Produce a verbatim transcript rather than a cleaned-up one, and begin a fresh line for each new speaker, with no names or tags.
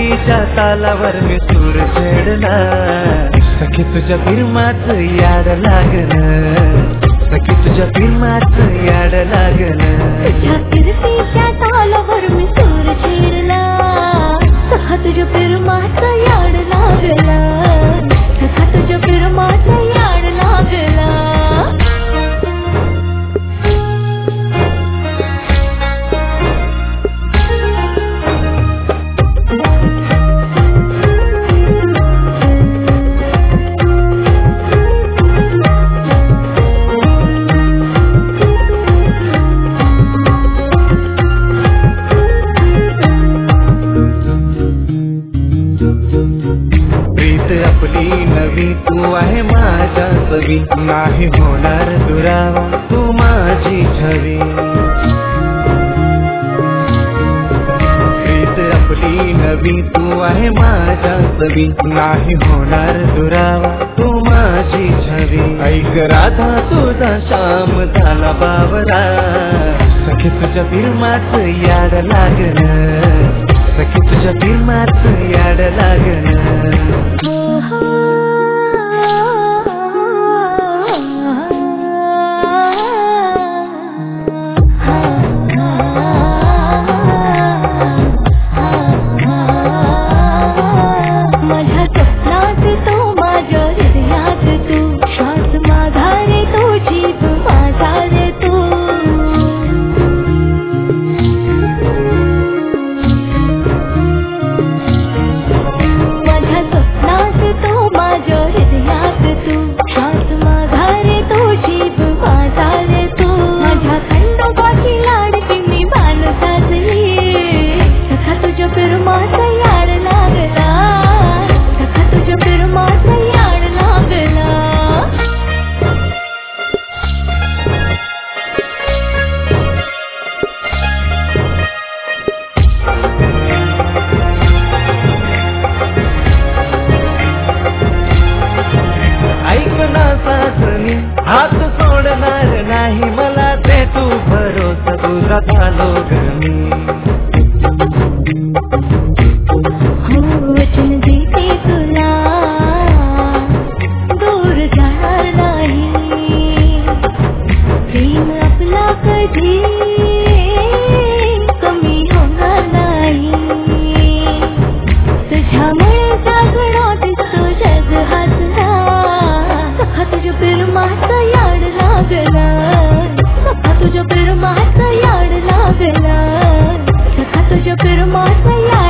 फिरफिरीच्या तालावर मी सूर चढला, सखी तुझ्या फिरमाच याड लागलं, सखी तुझ्या फिरमाच याड लागलं.
तुझ्या फिरफिरीच्या तालावर मी सूर चढला, सखा तुझ्या फिरमाच याड लागलं, सखा तुझ्या फिरमाच याड लागलं.
आपली नवी तू आहे माझ्या सवी, नाही होणार दुरावा तू माझी छवी. प्रीत आपली नवी तू आहे माझ्या सवी, नाही होणार दुरावा तू माझी छवी. ऐक राधा तुझा श्याम झाला बावरा, सखी तुझ्या फिरमाच याड लागलं, सखी तुझ्या फिरमाच याड लागलं.
माझ्या स्वप्नात तू, माझ्या हृदयात तू, श्वास माझा रे तू, जीव माझा रे तू. माझ्या स्वप्नात तू, माझ्या हृदयात तू, श्वास माझा रे तू, जीव माझा रे तू. माझ्या खंडोबाची लाडकी मी बाण साजली, सखा तुझ्या फिरमाचा याड लागला, सखा तुझ्या फिरमाचा याड लागला.
ऐक ना सासणी, हात सोडणार नाही मला, ते तू भरोसा तुझा झालो गमी.
हो वचन देते तुला, दूर जाणार नाही, प्रेम आपला कधी कमी होणार नाही. तुझ्यामुळे जागणं दिसतो जग हसला, सखा तुझ्या फिरमाचा याड लागला, सखा तुझ्या फिरमाचा याड लागला, सखा तुझ्या फिरमाचा याड